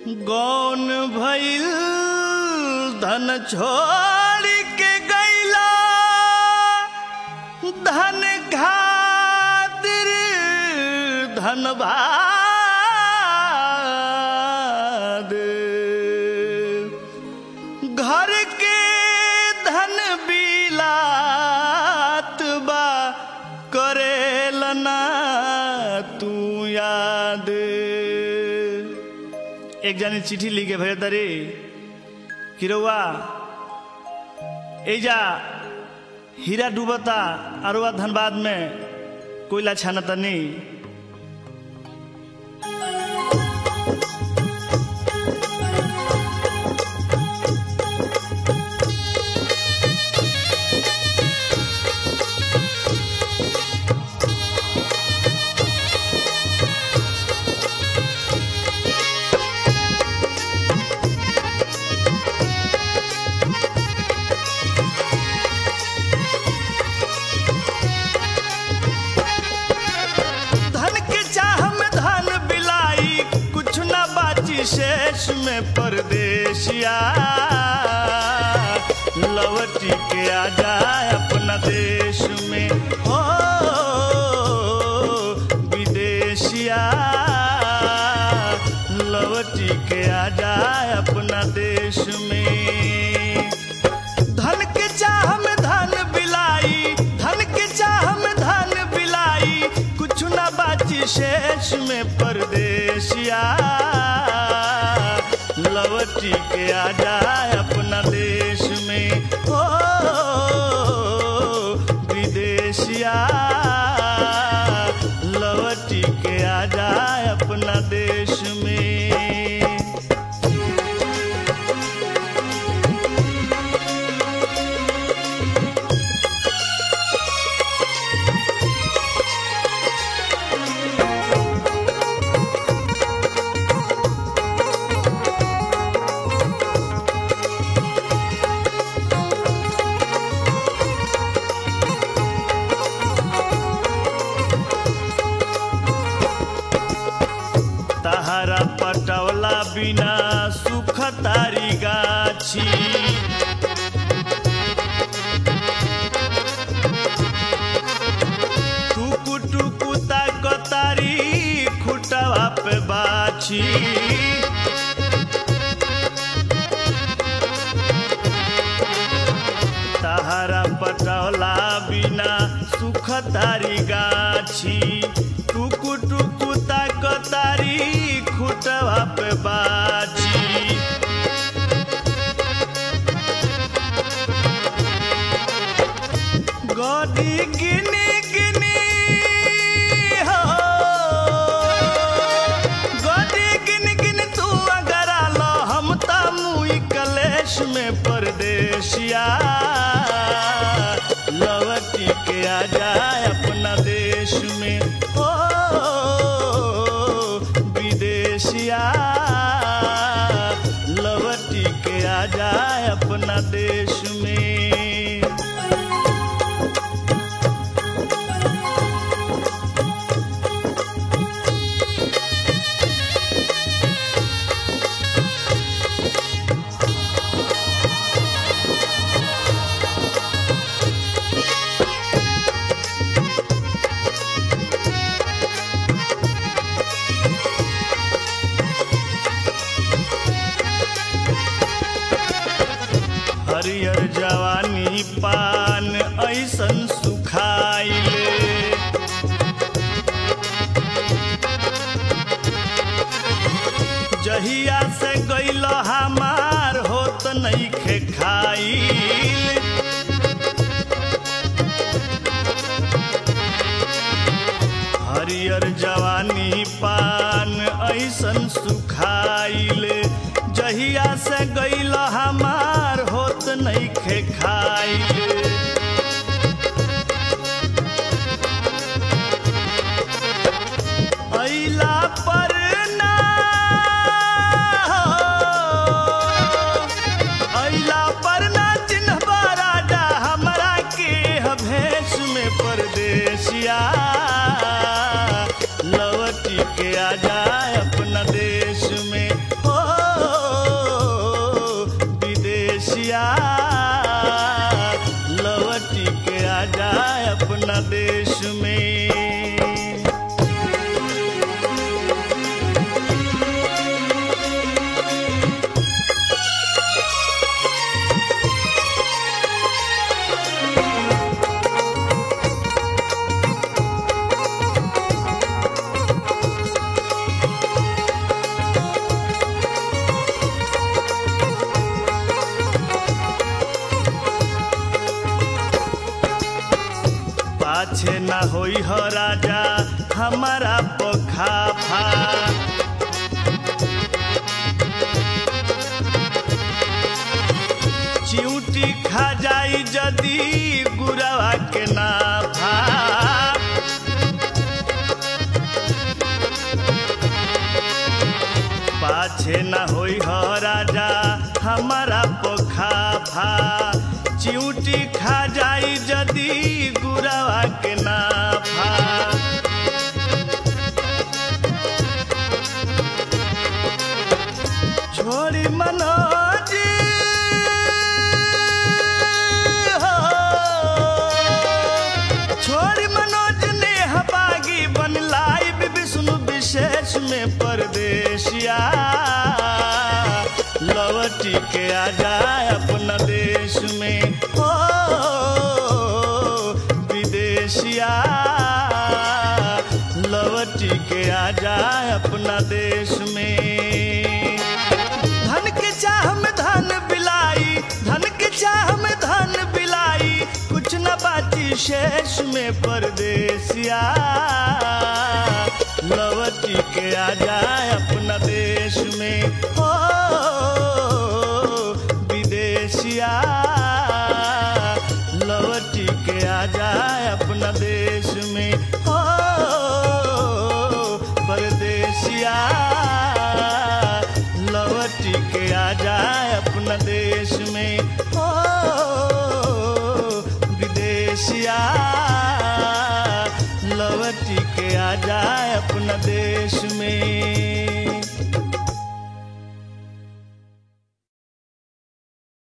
गौन भइल धन छोड़ के गैला धन खातिर धनबाद घर के धन बिलात बा करेलना तू याद। एक जानी चिट्ठी लिखे भेज तारी कि रउआ एजा हीरा डूबता अरुआ धनबाद में कोयला छानता नहीं। शेष में परदेसिया लौटी के आ जाए अपना देश में हो विदेशिया लौटी के आ जाए अपना देश में। धन के चाह में धन बिलाई धन के चाह में धन बिलाई कुछ ना बाची शेष में परदेसिया लौटी के आ जाए अपना देश में ओ विदेशिया लौटी के आ जाए अपना देश में। तहरा पटवला बिना सुख तारी गाछी टुकु टुकु ताक तारी खुटवा पे बाछी तहरा पटवला बिना सुख तारी गाछी टुकु टुकु ताक तारी खुटवा पे बाछी गोदी गिनी गिनी हो गोदी गिन गिन तू अगर आलो हम ता मुई कलेश में परदेसिया लौटी के आ जाए अपना देश में ओ विदेशिया लौटी के आ जाए अपना देश में। हरियर जवानी पान ऐसन सुखाइले जहिया से गइल हमार होत नइखे खाइल हरियर जवानी पान ऐसन सुखाइले जहिया से गइल हमार होत नइखे खाइल अइला पर ना अइला पर ना चिन्हबा राजा हमरा के भेष में परदेसिया लौटी के आ जाए अपना देश में हो होई हो राजा हमारा पोखाफा। चिऊटी खा जाई जदी गुरवा के नाफा। पाछे न होई हो राजा हमारा पोखाफा। चिऊटी खा जाई जदी गुरवा के नाफा। छोड़ी मनोज हो, छोड़ी मनोज ने हबागी बन लाइव विष्णु विशेष में परदेसिया। लौटी के आ जाए अपना देश में हो विदेशिया। लौटी के आ जाए अपना देश में। धन के चाह में धन बिलाई, धन के चाह में धन बिलाई, कुछ न बाची शेष में परदेसिया। लौटी के आ जाए अपना देश में हो विदेशिया। लौटी के आ जाए अपना देश में हो परदेसिया। लौटी के आ जाए अपना देश में हो विदेशिया। लौटी के आ जाए